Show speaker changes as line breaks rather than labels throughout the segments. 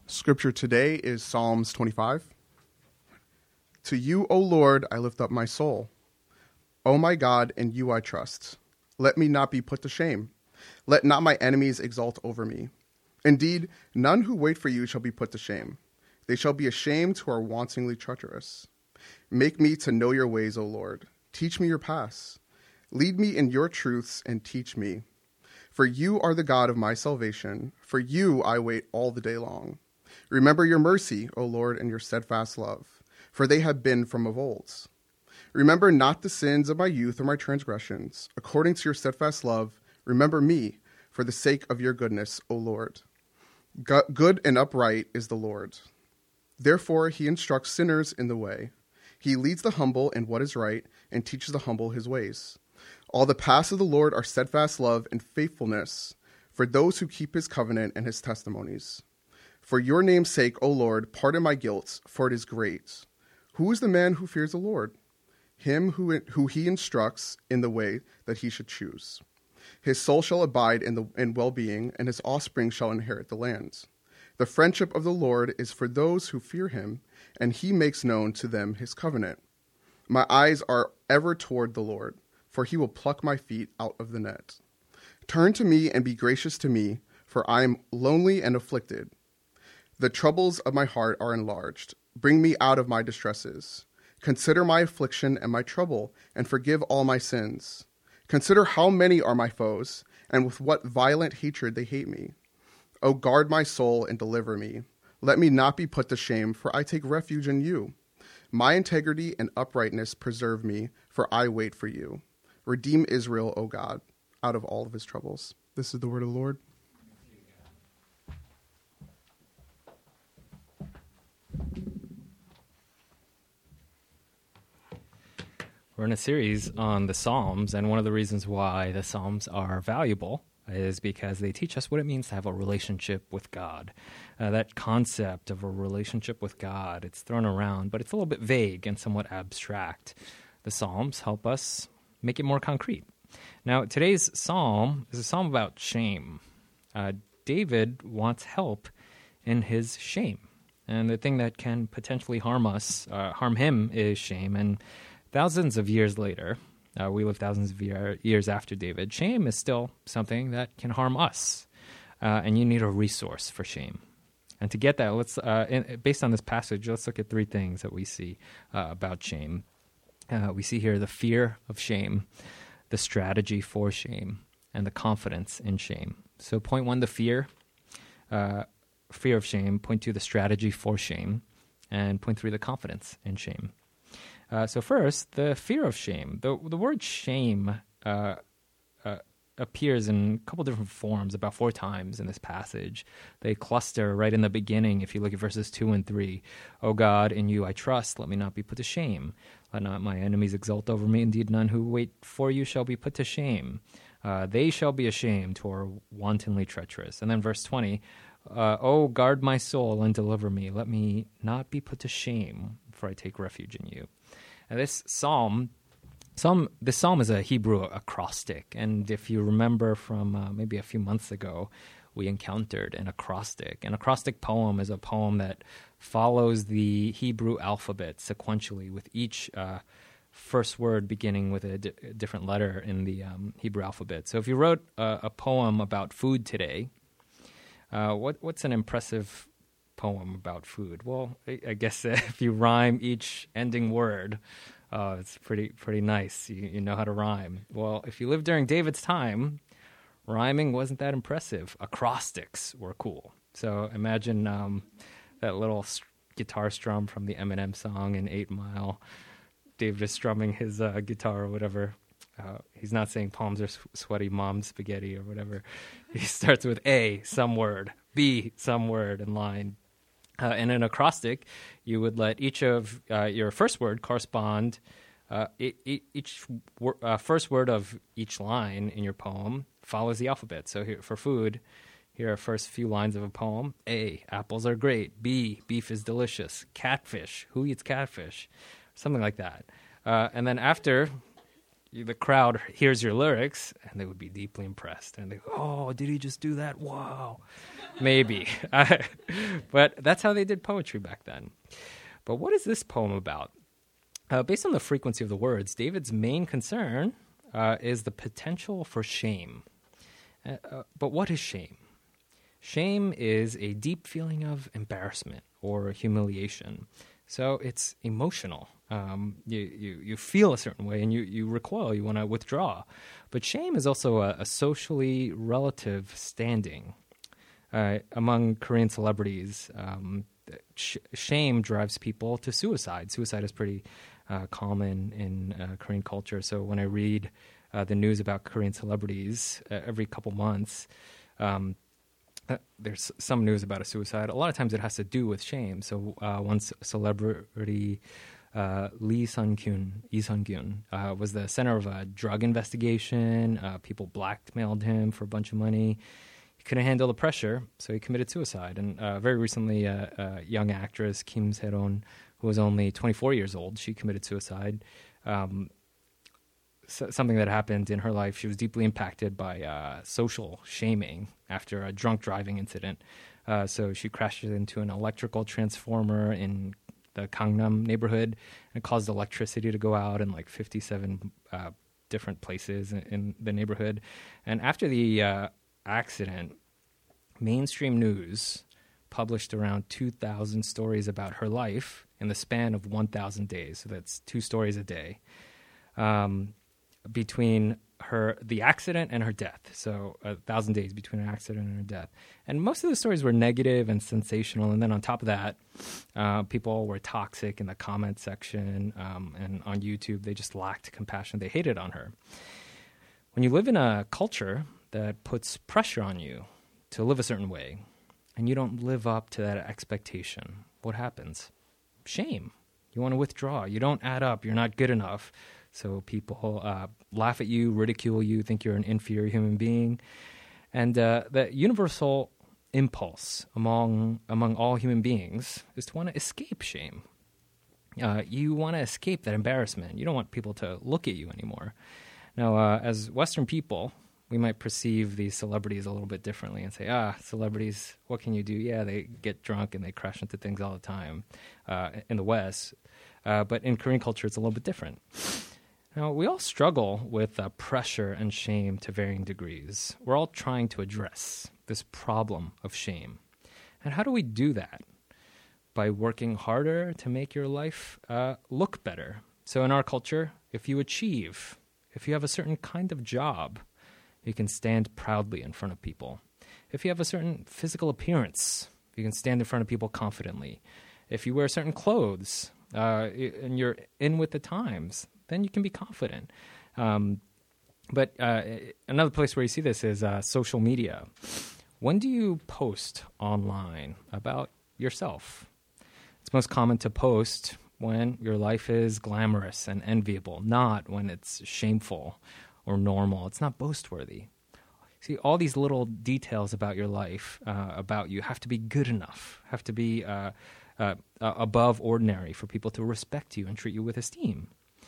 Scripture today is Psalms 25. To you, O Lord, I lift up my soul. O my God, in you I trust. Let me not be put to shame. Let not my enemies exult over me. Indeed, none who wait for you shall be put to shame. They shall be ashamed who are wantonly treacherous. Make me to know your ways, O Lord. Teach me your paths. Lead me in your truths and teach me. For you are the God of my salvation. For you I wait all the day long. Remember your mercy, O Lord, and your steadfast love, for they have been from of old. Remember not the sins of my youth or my transgressions. According to your steadfast love, remember me, for the sake of your goodness, O Lord. Good and upright is the Lord. Therefore he instructs sinners in the way. He leads the humble in what is right, and teaches the humble his ways. All the paths of the Lord are steadfast love and faithfulness for those who keep his covenant and his testimonies. For your name's sake, O Lord, pardon my guilt, for it is great. Who is the man who fears the Lord? Him who he instructs in the way that he should choose. His soul shall abide in well-being, and his offspring shall inherit the land. The friendship of the Lord is for those who fear him, and he makes known to them his covenant. My eyes are ever toward the Lord, for he will pluck my feet out of the net. Turn to me and be gracious to me, for I am lonely and afflicted. The troubles of my heart are enlarged. Bring me out of my distresses. Consider my affliction and my trouble, and forgive all my sins. Consider how many are my foes, and with what violent hatred they hate me. O guard my soul and deliver me. Let me not be put to shame, for I take refuge in you. My integrity and uprightness preserve me, for I wait for you. Redeem Israel, O God, out of all of his troubles. This is the word of the Lord.
We're in a series on the Psalms, and one of the reasons why the Psalms are valuable is because they teach us what it means to have a relationship with God. That concept of a relationship with God, it's thrown around, but it's a little bit vague and somewhat abstract. The Psalms help us make it more concrete. Now, today's psalm is a psalm about shame. David wants help in his shame, and the thing that can potentially harm him is shame. And thousands of years later, we live thousands of years after David, shame is still something that can harm us, and you need a resource for shame. And to get that, based on this passage, let's look at three things that we see about shame. We see here the fear of shame, the strategy for shame, and the confidence in shame. So point one, the fear of shame. Point two, the strategy for shame. And point three, the confidence in shame. So first, the fear of shame. The word shame appears in a couple different forms, about 4 times in this passage. They cluster right in the beginning if you look at verses 2 and 3. O God, in you I trust, let me not be put to shame. Let not my enemies exult over me. Indeed, none who wait for you shall be put to shame. They shall be ashamed who are wantonly treacherous. And then verse 20, O guard my soul and deliver me. Let me not be put to shame, for I take refuge in you. And this psalm is a Hebrew acrostic, and if you remember from maybe a few months ago, we encountered an acrostic. An acrostic poem is a poem that follows the Hebrew alphabet sequentially, with each first word beginning with a different letter in the Hebrew alphabet. So if you wrote a poem about food today, what's an impressive poem about food? Well, I guess if you rhyme each ending word, it's pretty nice. You know how to rhyme. Well, if you lived during David's time, rhyming wasn't that impressive. Acrostics were cool. So imagine that little guitar strum from the Eminem song in 8 Mile. David is strumming his guitar or whatever. He's not saying palms are sweaty, mom spaghetti or whatever. He starts with A, some word, B, some word in line. In an acrostic, you would let each of your first word correspond, each first word of each line in your poem follows the alphabet. So here, for food, here are first few lines of a poem. A, apples are great. B, beef is delicious. Catfish, who eats catfish? Something like that. And then after the crowd hears your lyrics, and they would be deeply impressed. And they go, oh, did he just do that? Wow. Maybe. But that's how they did poetry back then. But what is this poem about? Based on the frequency of the words, David's main concern is the potential for shame. But what is shame? Shame is a deep feeling of embarrassment or humiliation. So it's emotional. You feel a certain way and you recoil, you want to withdraw. But shame is also a socially relative standing. Among Korean celebrities, shame drives people to suicide. Suicide is pretty common in Korean culture. So when I read the news about Korean celebrities every couple months, there's some news about a suicide. A lot of times it has to do with shame. So one celebrity, Lee Sun-kyun, was the center of a drug investigation. People blackmailed him for a bunch of money. He couldn't handle the pressure, so he committed suicide. And very recently, a young actress, Kim Se-ron, who was only 24 years old, she committed suicide. Something that happened in her life, she was deeply impacted by social shaming after a drunk driving incident. So she crashed into an electrical transformer in the Gangnam neighborhood and caused electricity to go out in like 57 different places in the neighborhood. And after the accident, mainstream news published around 2,000 stories about her life in the span of 1,000 days. So that's 2 stories a day. Between the accident and her death. So 1,000 days between her accident and her death. And most of the stories were negative and sensational. And then on top of that, people were toxic in the comment section and on YouTube. They just lacked compassion. They hated on her. When you live in a culture that puts pressure on you to live a certain way and you don't live up to that expectation, what happens? Shame. You want to withdraw. You don't add up. You're not good enough. So people laugh at you, ridicule you, think you're an inferior human being. And the universal impulse among all human beings is to want to escape shame. You want to escape that embarrassment. You don't want people to look at you anymore. Now, as Western people, we might perceive these celebrities a little bit differently and say, celebrities, what can you do? Yeah, they get drunk and they crash into things all the time in the West. But in Korean culture, it's a little bit different. Now, we all struggle with pressure and shame to varying degrees. We're all trying to address this problem of shame. And how do we do that? By working harder to make your life look better. So in our culture, if you have a certain kind of job, you can stand proudly in front of people. If you have a certain physical appearance, you can stand in front of people confidently. If you wear certain clothes and you're in with the times, then you can be confident. But another place where you see this is social media. When do you post online about yourself? It's most common to post when your life is glamorous and enviable, not when it's shameful or normal. It's not boastworthy. See, all these little details about your life, about you, have to be good enough, have to be above ordinary for people to respect you and treat you with esteem.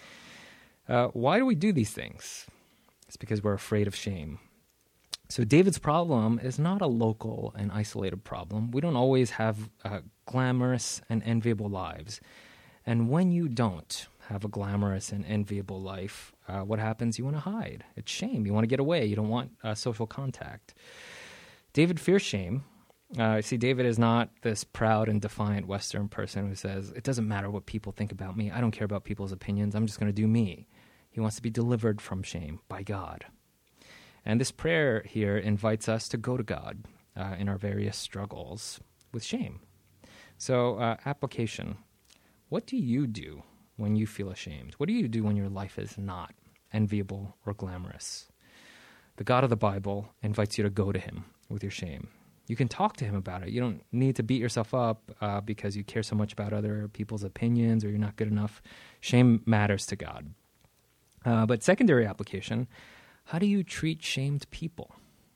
Why do we do these things? It's because we're afraid of shame. So David's problem is not a local and isolated problem. We don't always have glamorous and enviable lives. And when you don't have a glamorous and enviable life, what happens? You want to hide. It's shame. You want to get away. You don't want social contact. David fears shame. See, David is not this proud and defiant Western person who says, it doesn't matter what people think about me. I don't care about people's opinions. I'm just going to do me. He wants to be delivered from shame by God. And this prayer here invites us to go to God in our various struggles with shame. So, application. What do you do when you feel ashamed? What do you do when your life is not enviable or glamorous? The God of the Bible invites you to go to him with your shame. You can talk to him about it. You don't need to beat yourself up because you care so much about other people's opinions or you're not good enough. Shame matters to God. But secondary application, how do you treat shamed people?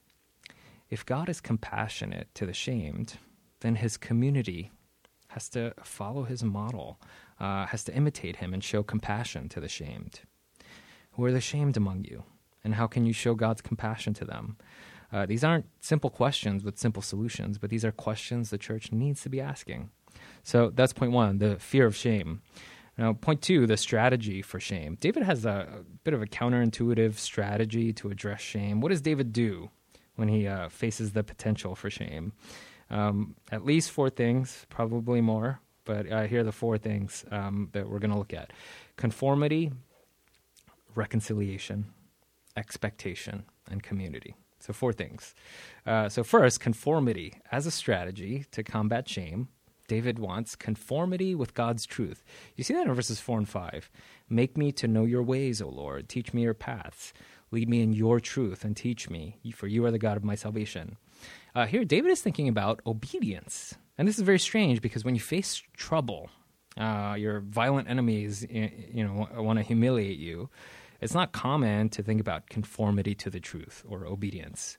If God is compassionate to the shamed, then his community has to follow his model, has to imitate him and show compassion to the shamed. who are the shamed among you? And how can you show God's compassion to them? These aren't simple questions with simple solutions, but these are questions the church needs to be asking. So that's point one, the fear of shame. Now, point two, the strategy for shame. David has a bit of a counterintuitive strategy to address shame. What does David do when he faces the potential for shame? At least four things, probably more, but here are the four things that we're going to look at. Conformity, reconciliation, expectation, and community. So four things. So first, conformity. As a strategy to combat shame, David wants conformity with God's truth. You see that in verses 4 and 5. Make me to know your ways, O Lord. Teach me your paths. Lead me in your truth and teach me, for you are the God of my salvation. Here, David is thinking about obedience. And this is very strange because when you face trouble, your violent enemies want to humiliate you, it's not common to think about conformity to the truth or obedience.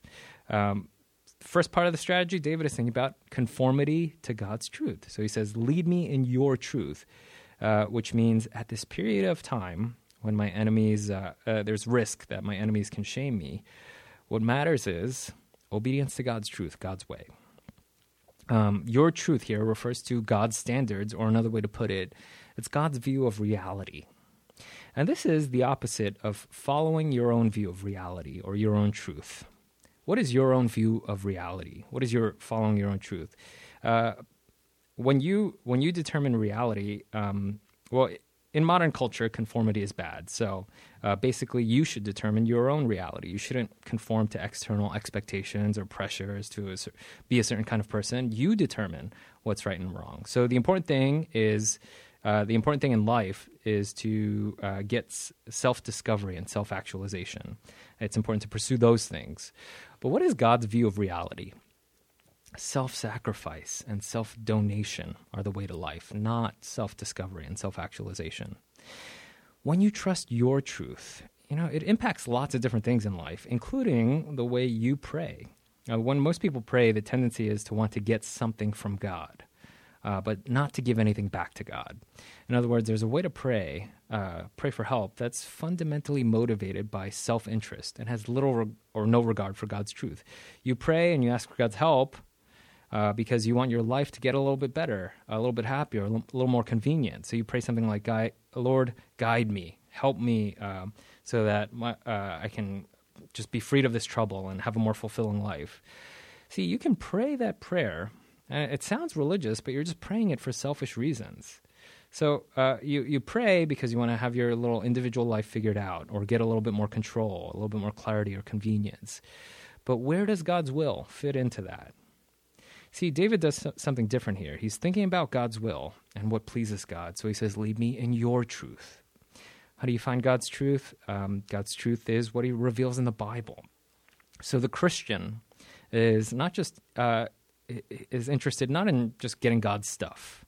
First part of the strategy, David is thinking about conformity to God's truth. So he says, lead me in your truth, which means at this period of time when my enemies, there's risk that my enemies can shame me, what matters is obedience to God's truth, God's way. Your truth here refers to God's standards, or another way to put it, it's God's view of reality. And this is the opposite of following your own view of reality or your own truth. What is your own view of reality? What is your following your own truth? When you determine reality, in modern culture, conformity is bad. So basically, you should determine your own reality. You shouldn't conform to external expectations or pressures to be a certain kind of person. You determine what's right and wrong. So the important thing in life is to get self-discovery and self-actualization. It's important to pursue those things. But what is God's view of reality? Self-sacrifice and self-donation are the way to life, not self-discovery and self-actualization. When you trust your truth, it impacts lots of different things in life, including the way you pray. When most people pray, the tendency is to want to get something from God, but not to give anything back to God. In other words, there's a way to pray for help that's fundamentally motivated by self-interest and has little or no regard for God's truth. You pray and you ask for God's help because you want your life to get a little bit better, a little bit happier, a little more convenient. So you pray something like, Lord, guide me, help me so that I can just be freed of this trouble and have a more fulfilling life. See, you can pray that prayer. It sounds religious, but you're just praying it for selfish reasons. So you pray because you want to have your little individual life figured out or get a little bit more control, a little bit more clarity or convenience. But where does God's will fit into that? See, David does something different here. He's thinking about God's will and what pleases God. So he says, lead me in your truth. How do you find God's truth? God's truth is what he reveals in the Bible. So the Christian is not just is interested not in just getting God's stuff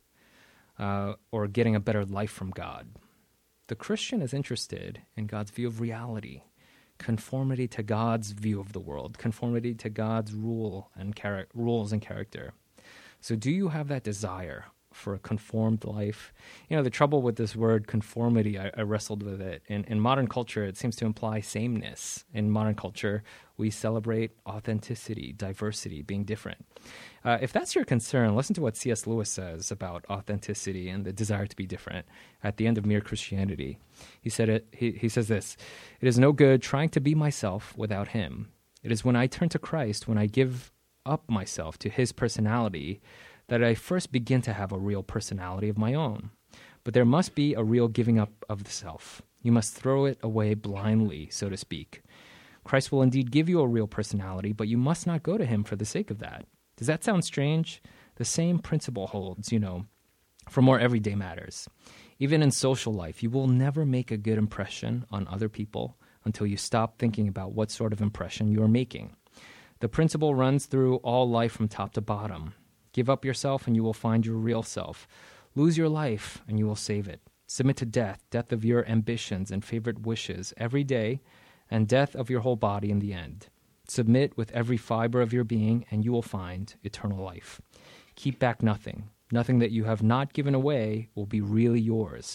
or getting a better life from God. The Christian is interested in God's view of reality, conformity to God's view of the world, conformity to God's rules and character. So do you have that desire for a conformed life? The trouble with this word conformity, I wrestled with it. In modern culture, it seems to imply sameness. In modern culture, we celebrate authenticity, diversity, being different. If that's your concern, listen to what C.S. Lewis says about authenticity and the desire to be different at the end of Mere Christianity. He says this, "It is no good trying to be myself without him. It is when I turn to Christ, when I give up myself to his personality, that I first begin to have a real personality of my own. But there must be a real giving up of the self. You must throw it away blindly, so to speak. Christ will indeed give you a real personality, but you must not go to him for the sake of that. Does that sound strange? The same principle holds, for more everyday matters. Even in social life, you will never make a good impression on other people until you stop thinking about what sort of impression you are making. The principle runs through all life from top to bottom. Give up yourself and you will find your real self. Lose your life and you will save it. Submit to death of your ambitions and favorite wishes every day, and death of your whole body in the end. Submit with every fiber of your being and you will find eternal life. Keep back nothing. Nothing that you have not given away will be really yours.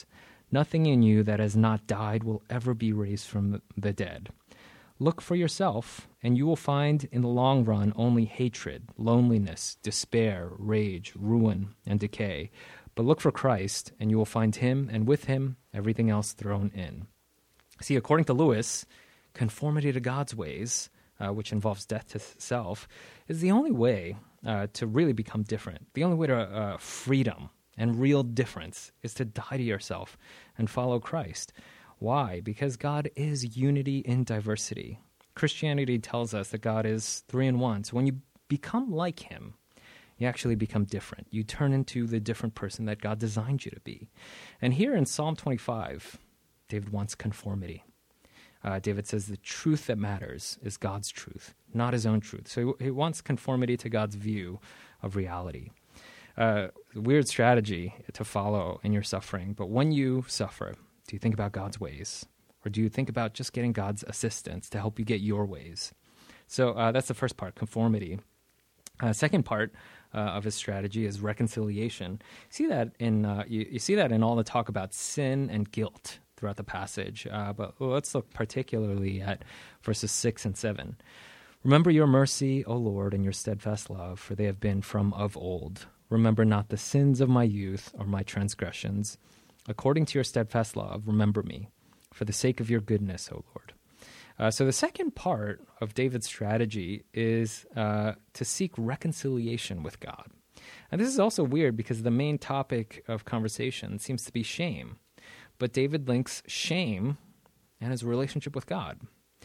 Nothing in you that has not died will ever be raised from the dead. Look for yourself, and you will find in the long run only hatred, loneliness, despair, rage, ruin, and decay. But look for Christ, and you will find him, and with him, everything else thrown in. See, according to Lewis, conformity to God's ways, which involves death to self, is the only way to really become different. The only way to freedom and real difference is to die to yourself and follow Christ. Why? Because God is unity in diversity. Christianity tells us that God is 3 in 1. So when you become like him, you actually become different. You turn into the different person that God designed you to be. And here in Psalm 25, David wants conformity. David says the truth that matters is God's truth, not his own truth. So he wants conformity to God's view of reality. Weird strategy to follow in your suffering, but when you suffer, do you think about God's ways? Or do you think about just getting God's assistance to help you get your ways? So that's the first part, conformity. Second part of his strategy is reconciliation. You see that in all the talk about sin and guilt throughout the passage. But let's look particularly at verses 6 and 7. Remember your mercy, O Lord, and your steadfast love, for they have been from of old. Remember not the sins of my youth or my transgressions. According to your steadfast love, remember me, for the sake of your goodness, O Lord. So the second part of David's strategy is to seek reconciliation with God. And this is also weird because the main topic of conversation seems to be shame. But David links shame and his relationship with God.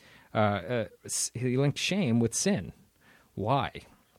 He linked shame with sin. Why?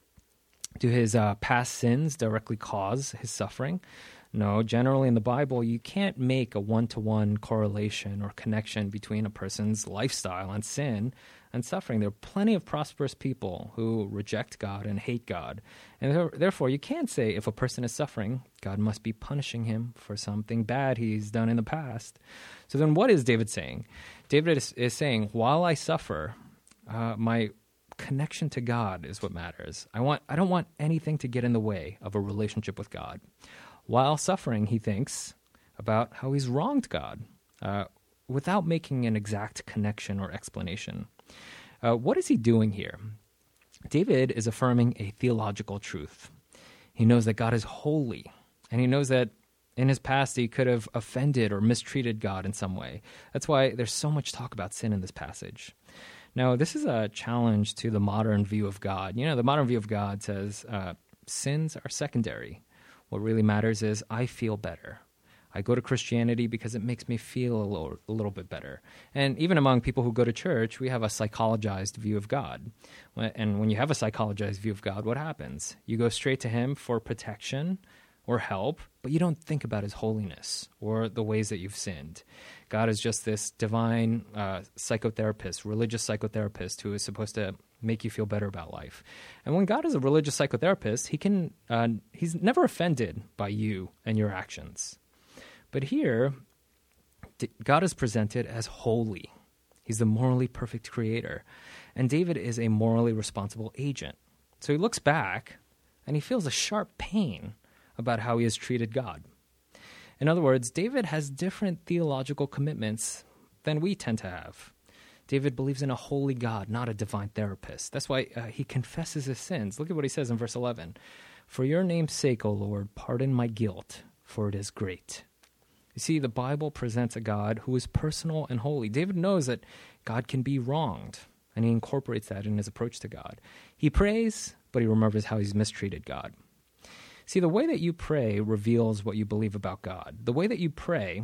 Do his past sins directly cause his suffering? No, generally in the Bible, you can't make a one-to-one correlation or connection between a person's lifestyle and sin and suffering. There are plenty of prosperous people who reject God and hate God. And therefore, you can't say if a person is suffering, God must be punishing him for something bad he's done in the past. So then what is David saying? David is saying, while I suffer, my connection to God is what matters. I don't want anything to get in the way of a relationship with God. While suffering, he thinks about how he's wronged God without making an exact connection or explanation. What is he doing here? David is affirming a theological truth. He knows that God is holy, and he knows that in his past he could have offended or mistreated God in some way. That's why there's so much talk about sin in this passage. Now, this is a challenge to the modern view of God. You know, the modern view of God says sins are secondary. What really matters is I feel better. I go to Christianity because it makes me feel a little bit better. And even among people who go to church, we have a psychologized view of God. And when you have a psychologized view of God, what happens? You go straight to him for protection or help, but you don't think about his holiness or the ways that you've sinned. God is just this divine psychotherapist, religious psychotherapist who is supposed to make you feel better about life. And when God is a religious psychotherapist, he's never offended by you and your actions. But here, God is presented as holy. He's the morally perfect creator. And David is a morally responsible agent. So he looks back and he feels a sharp pain about how he has treated God. In other words, David has different theological commitments than we tend to have. David believes in a holy God, not a divine therapist. That's why he confesses his sins. Look at what he says in verse 11. For your name's sake, O Lord, pardon my guilt, for it is great. You see, the Bible presents a God who is personal and holy. David knows that God can be wronged, and he incorporates that in his approach to God. He prays, but he remembers how he's mistreated God. See, the way that you pray reveals what you believe about God. The way that you pray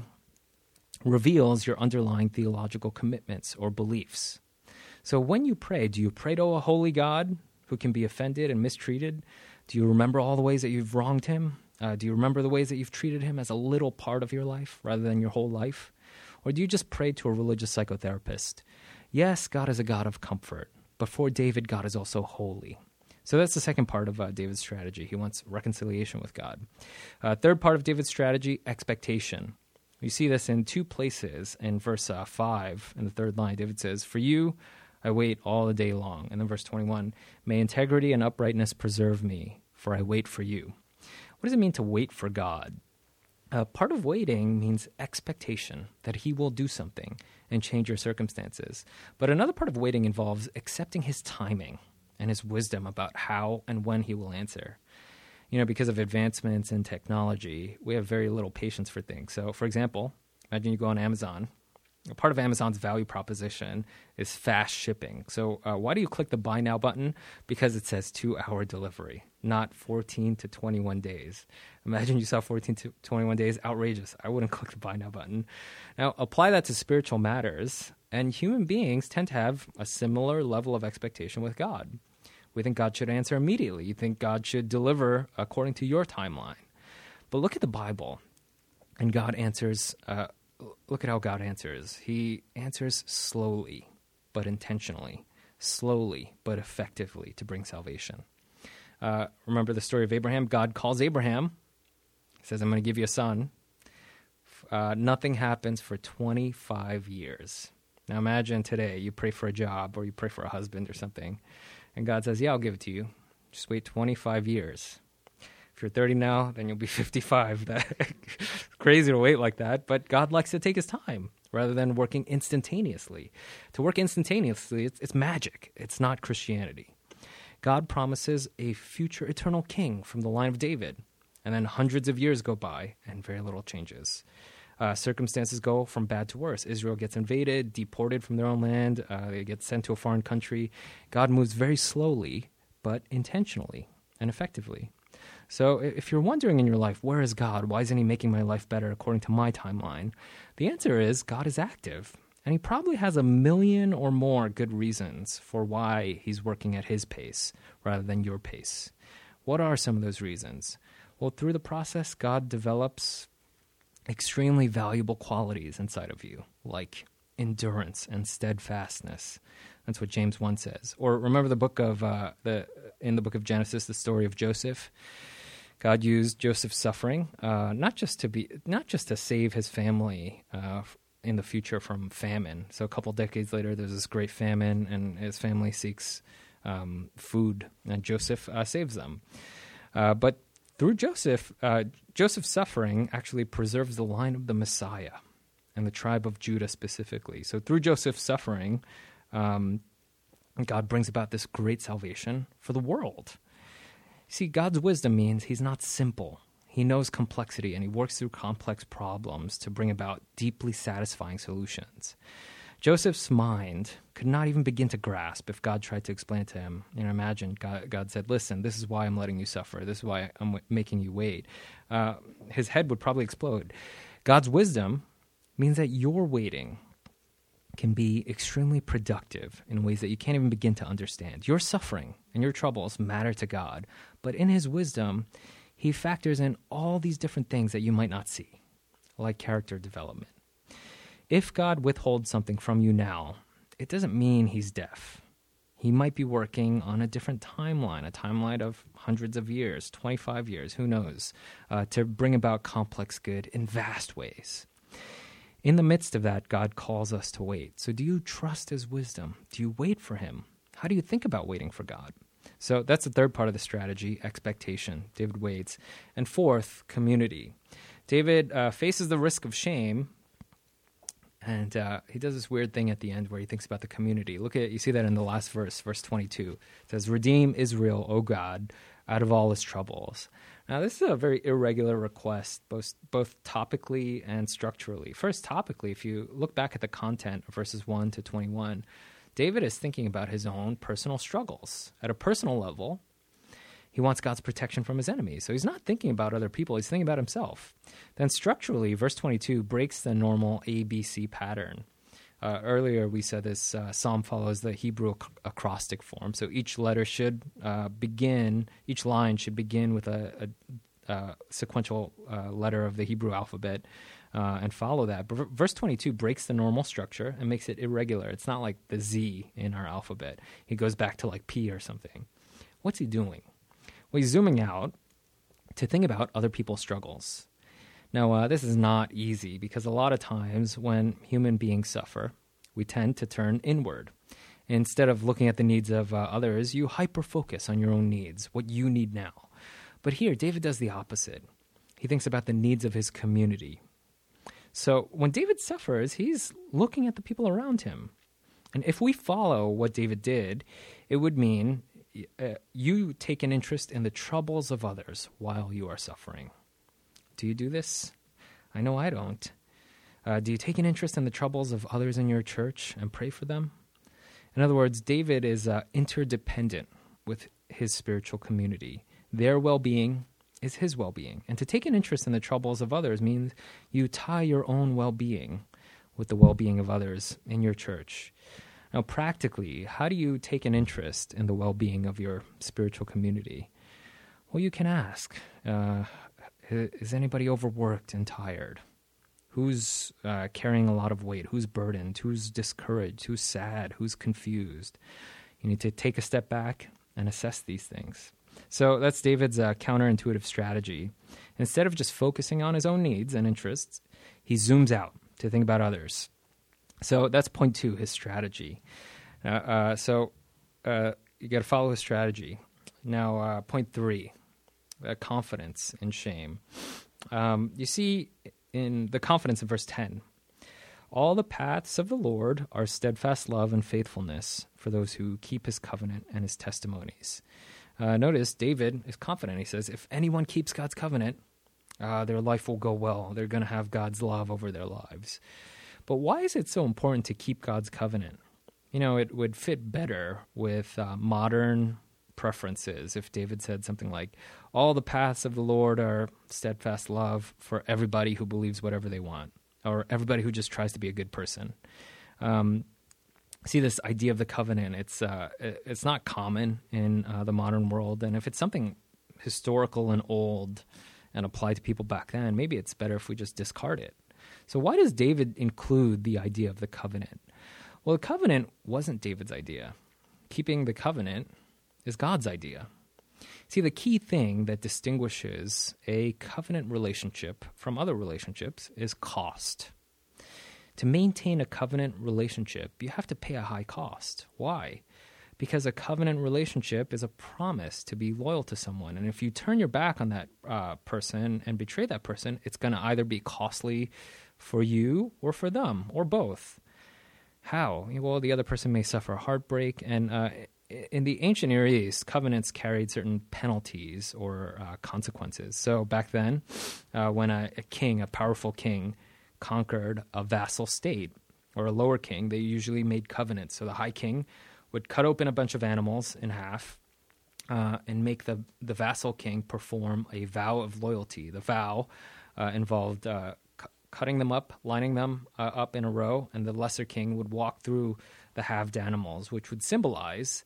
reveals your underlying theological commitments or beliefs. So when you pray, do you pray to a holy God who can be offended and mistreated? Do you remember all the ways that you've wronged him? Do you remember the ways that you've treated him as a little part of your life rather than your whole life? Or do you just pray to a religious psychotherapist? Yes, God is a God of comfort, but for David, God is also holy. So that's the second part of David's strategy. He wants reconciliation with God. Third part of David's strategy, expectation. You see this in two places. In verse 5, in the third line, David says, for you I wait all the day long. And then verse 21, may integrity and uprightness preserve me, for I wait for you. What does it mean to wait for God? Part of waiting means expectation that he will do something and change your circumstances. But another part of waiting involves accepting his timing and his wisdom about how and when he will answer. Because of advancements in technology, we have very little patience for things. So, for example, imagine you go on Amazon. Part of Amazon's value proposition is fast shipping. So why do you click the buy now button? Because it says 2-hour delivery, not 14 to 21 days. Imagine you saw 14 to 21 days. Outrageous. I wouldn't click the buy now button. Now, apply that to spiritual matters, and human beings tend to have a similar level of expectation with God. We think God should answer immediately. You think God should deliver according to your timeline. But look at the Bible, and God answers. Look at how God answers. He answers slowly, but intentionally, slowly, but effectively to bring salvation. Remember the story of Abraham? God calls Abraham. He says, I'm going to give you a son. Nothing happens for 25 years. Now imagine today you pray for a job or you pray for a husband or something, and God says, yeah, I'll give it to you. Just wait 25 years. If you're 30 now, then you'll be 55. That's crazy to wait like that, but God likes to take his time rather than working instantaneously. To work instantaneously, it's magic. It's not Christianity. God promises a future eternal king from the line of David, and then hundreds of years go by and very little changes. Circumstances go from bad to worse. Israel gets invaded, deported from their own land. They get sent to a foreign country. God moves very slowly, but intentionally and effectively. So if you're wondering in your life, where is God? Why isn't he making my life better according to my timeline? The answer is God is active, and he probably has 1 million or more good reasons for why he's working at his pace rather than your pace. What are some of those reasons? Well, through the process, God develops extremely valuable qualities inside of you, like endurance and steadfastness. That's what James 1 says. Or remember in the book of Genesis, the story of Joseph. God used Joseph's suffering not just to save his family in the future from famine. So a couple decades later, there's this great famine, and his family seeks food, and Joseph saves them. But through Joseph's suffering actually preserves the line of the Messiah and the tribe of Judah specifically. So through Joseph's suffering, God brings about this great salvation for the world. See, God's wisdom means he's not simple. He knows complexity, and he works through complex problems to bring about deeply satisfying solutions. Joseph's mind could not even begin to grasp if God tried to explain it to him. Imagine God said, listen, this is why I'm letting you suffer. This is why I'm making you wait. His head would probably explode. God's wisdom means that your waiting can be extremely productive in ways that you can't even begin to understand. Your suffering and your troubles matter to God, but in his wisdom, he factors in all these different things that you might not see, like character development. If God withholds something from you now, it doesn't mean he's deaf. He might be working on a different timeline, a timeline of hundreds of years, 25 years, who knows, to bring about complex good in vast ways. In the midst of that, God calls us to wait. So do you trust his wisdom? Do you wait for him? How do you think about waiting for God? So that's the third part of the strategy, expectation. David waits. And fourth, community. David faces the risk of shame, and he does this weird thing at the end where he thinks about the community. You see that in the last verse, verse 22. It says, "Redeem Israel, O God, out of all his troubles." Now, this is a very irregular request, both topically and structurally. First, topically, if you look back at the content of verses 1 to 21, David is thinking about his own personal struggles. At a personal level, he wants God's protection from his enemies. So he's not thinking about other people, he's thinking about himself. Then structurally, verse 22 breaks the normal ABC pattern. Earlier, we said this psalm follows the Hebrew acrostic form. So each letter should each line should begin with a sequential letter of the Hebrew alphabet and follow that. But verse 22 breaks the normal structure and makes it irregular. It's not like the Z in our alphabet. He goes back to like P or something. What's he doing? Well, he's zooming out to think about other people's struggles. Now, this is not easy because a lot of times when human beings suffer, we tend to turn inward. Instead of looking at the needs of others, you hyper-focus on your own needs, what you need now. But here, David does the opposite. He thinks about the needs of his community. So when David suffers, he's looking at the people around him. And if we follow what David did, it would mean you take an interest in the troubles of others while you are suffering. Do you do this? I know I don't. Do you take an interest in the troubles of others in your church and pray for them? In other words, David is interdependent with his spiritual community. Their well-being is his well-being. And to take an interest in the troubles of others means you tie your own well-being with the well-being of others in your church. Now, practically, how do you take an interest in the well-being of your spiritual community? Well, you can ask, is anybody overworked and tired? Who's carrying a lot of weight? Who's burdened? Who's discouraged? Who's sad? Who's confused? You need to take a step back and assess these things. So that's David's counterintuitive strategy. Instead of just focusing on his own needs and interests, he zooms out to think about others. So that's point 2, his strategy. You got to follow his strategy. Now, point 3, confidence in shame. You see in the confidence in verse 10, all the paths of the Lord are steadfast love and faithfulness for those who keep his covenant and his testimonies. Notice David is confident. He says, if anyone keeps God's covenant, their life will go well. They're going to have God's love over their lives. But why is it so important to keep God's covenant? You know, it would fit better with modern preferences if David said something like, all the paths of the Lord are steadfast love for everybody who believes whatever they want, or everybody who just tries to be a good person. See, this idea of the covenant, it's not common in the modern world, and if it's something historical and old and applied to people back then, maybe it's better if we just discard it. So why does David include the idea of the covenant? Well, the covenant wasn't David's idea. Keeping the covenant is God's idea. See, the key thing that distinguishes a covenant relationship from other relationships is cost. To maintain a covenant relationship, you have to pay a high cost. Why? Because a covenant relationship is a promise to be loyal to someone. And if you turn your back on that person and betray that person, it's going to either be costly for you or for them, or both. How? Well, the other person may suffer heartbreak. And in the ancient Near East, covenants carried certain penalties or consequences. So back then, when a powerful king, conquered a vassal state or a lower king, they usually made covenants. So the high king would cut open a bunch of animals in half and make the vassal king perform a vow of loyalty. The vow involved cutting them up, lining them up in a row, and the lesser king would walk through the halved animals, which would symbolize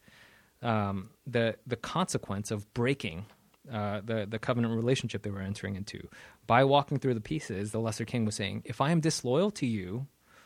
the consequence of breaking the covenant relationship they were entering into. By walking through the pieces, the lesser king was saying, if I am disloyal to you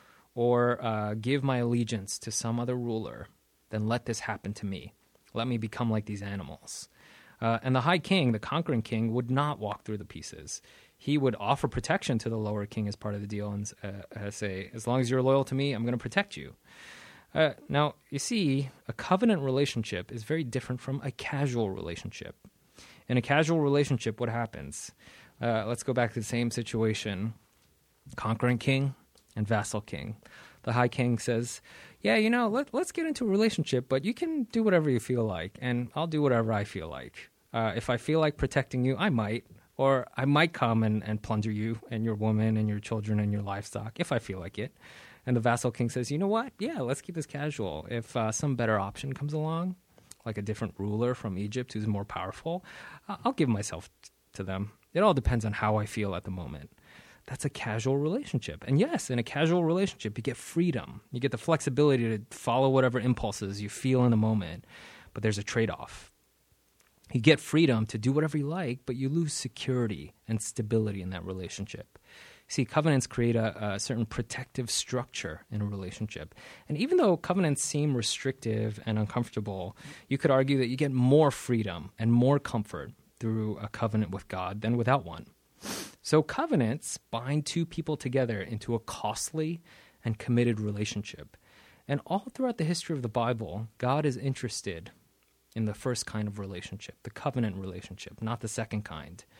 or give my allegiance to some other ruler, then let this happen to me. Let me become like these animals. And the high king, the conquering king, would not walk through the pieces. He would offer protection to the lower king as part of the deal and say, as long as you're loyal to me, I'm going to protect you. Now, you see, a covenant relationship is very different from a casual relationship. In a casual relationship, what happens? Let's go back to the same situation. Conquering king and vassal king. The high king says, yeah, let's get into a relationship, but you can do whatever you feel like, and I'll do whatever I feel like. If I feel like protecting you, I might. Or I might come and plunder you and your woman and your children and your livestock, if I feel like it. And the vassal king says, you know what? Yeah, let's keep this casual. If some better option comes along, like a different ruler from Egypt who's more powerful, I'll give myself to them. It all depends on how I feel at the moment. That's a casual relationship. And yes, in a casual relationship, you get freedom. You get the flexibility to follow whatever impulses you feel in the moment. But there's a trade-off. You get freedom to do whatever you like, but you lose security and stability in that relationship. See, covenants create a certain protective structure in a relationship. And even though covenants seem restrictive and uncomfortable, you could argue that you get more freedom and more comfort through a covenant with God than without one. So covenants bind two people together into a costly and committed relationship. And all throughout the history of the Bible, God is interested in the first kind of relationship, the covenant relationship, not the second kind.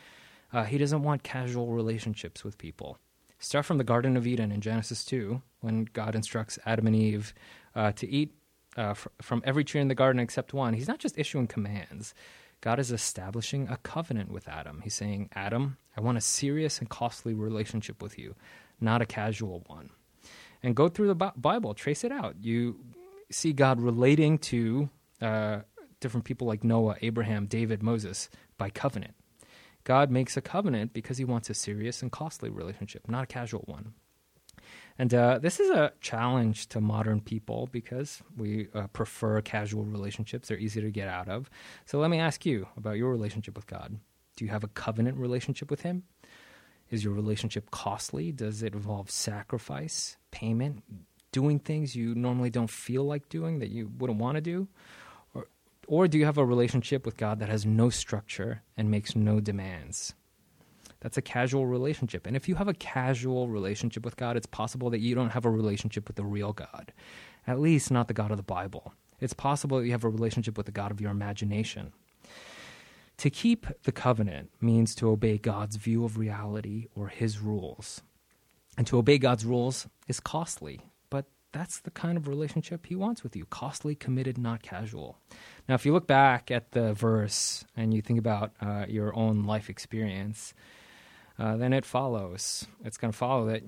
He doesn't want casual relationships with people. Start from the Garden of Eden in Genesis 2, when God instructs Adam and Eve to eat from every tree in the garden except one. He's not just issuing commands. God is establishing a covenant with Adam. He's saying, Adam, I want a serious and costly relationship with you, not a casual one. And go through the Bible, trace it out. You see God relating to different people like Noah, Abraham, David, Moses by covenant. God makes a covenant because he wants a serious and costly relationship, not a casual one. And this is a challenge to modern people because we prefer casual relationships. They're easy to get out of. So let me ask you about your relationship with God. Do you have a covenant relationship with him? Is your relationship costly? Does it involve sacrifice, payment, doing things you normally don't feel like doing that you wouldn't want to do? Or do you have a relationship with God that has no structure and makes no demands? That's a casual relationship. And if you have a casual relationship with God, it's possible that you don't have a relationship with the real God, at least not the God of the Bible. It's possible that you have a relationship with the God of your imagination. To keep the covenant means to obey God's view of reality or his rules. And to obey God's rules is costly, but that's the kind of relationship he wants with you. Costly, committed, not casual. Now, if you look back at the verse and you think about your own life experience, then it follows. It's going to follow that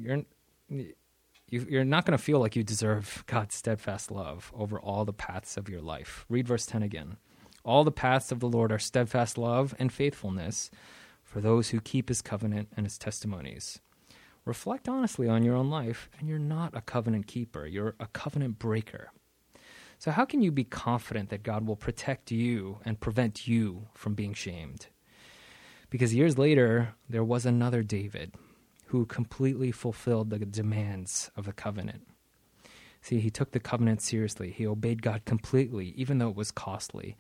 you're not going to feel like you deserve God's steadfast love over all the paths of your life. Read verse 10 again. All the paths of the Lord are steadfast love and faithfulness for those who keep his covenant and his testimonies. Reflect honestly on your own life, and you're not a covenant keeper. You're a covenant breaker. So how can you be confident that God will protect you and prevent you from being shamed? Because years later, there was another David who completely fulfilled the demands of the covenant. See, he took the covenant seriously. He obeyed God completely, even though it was costly.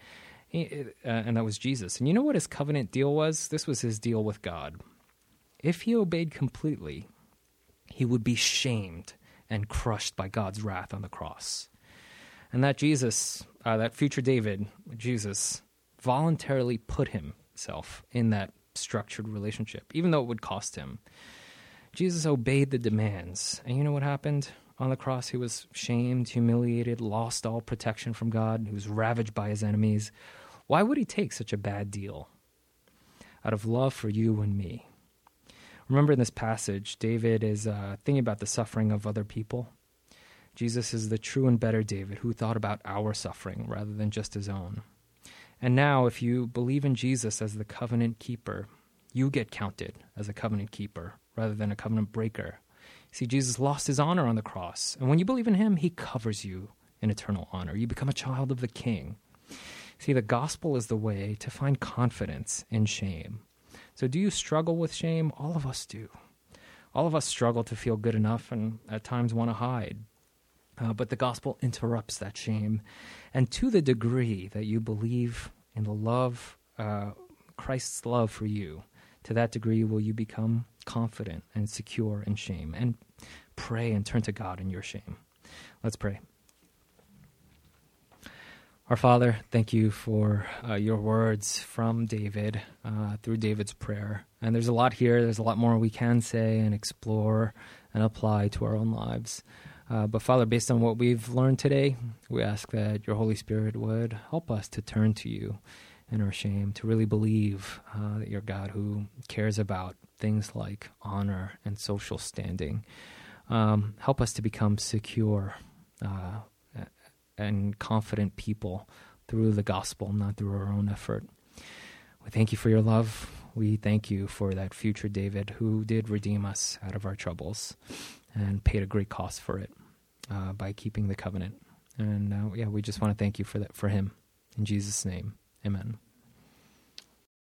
And that was Jesus. And you know what his covenant deal was? This was his deal with God. If he obeyed completely, he would be shamed and crushed by God's wrath on the cross. And that Jesus, that future David, Jesus, voluntarily put himself in that structured relationship, even though it would cost him. Jesus obeyed the demands. And you know what happened? On the cross, he was shamed, humiliated, lost all protection from God. He was ravaged by his enemies. Why would he take such a bad deal? Out of love for you and me. Remember in this passage, David is thinking about the suffering of other people. Jesus is the true and better David who thought about our suffering rather than just his own. And now, if you believe in Jesus as the covenant keeper, you get counted as a covenant keeper rather than a covenant breaker. See, Jesus lost his honor on the cross. And when you believe in him, he covers you in eternal honor. You become a child of the King. See, the gospel is the way to find confidence in shame. So do you struggle with shame? All of us do. All of us struggle to feel good enough and at times want to hide. But the gospel interrupts that shame. And to the degree that you believe in the love, Christ's love for you, to that degree will you become confident and secure in shame and pray and turn to God in your shame. Let's pray. Our Father, thank you for your words from David through David's prayer. And there's a lot here. There's a lot more we can say and explore and apply to our own lives. But Father, based on what we've learned today, we ask that your Holy Spirit would help us to turn to you in our shame, to really believe that you're God who cares about things like honor and social standing. Help us to become secure and confident people through the gospel, not through our own effort. We thank you for your love. We thank you for that future David who did redeem us out of our troubles and paid a great cost for it by keeping the covenant. And we just want to thank you for that, for him. In Jesus' name, amen.